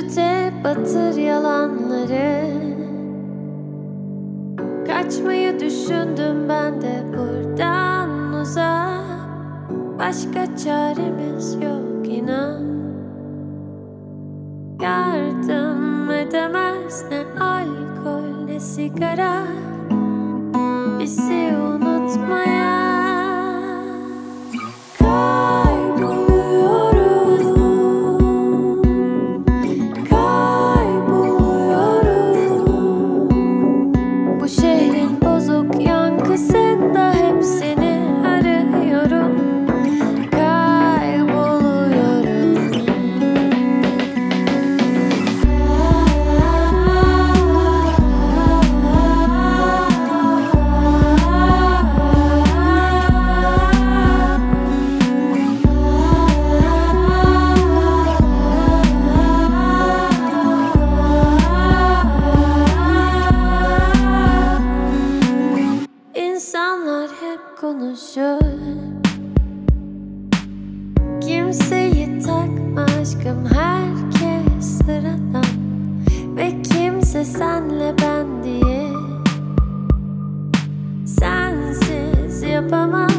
Tüte batır yalanları. Kaçmayı düşündüm ben de buradan uzak. Başka çaremiz yok inan. Yardım edemez ne alkol ne sigara bizi unutmaya. Bu şehrin bozuk yankısında hepsini arıyorum. Kayboluyorum. İnsanlar hep konuşur. Kimseyi takma aşkım, herkes sıradan. Ve kimse senle ben diye. Sensiz yapamam.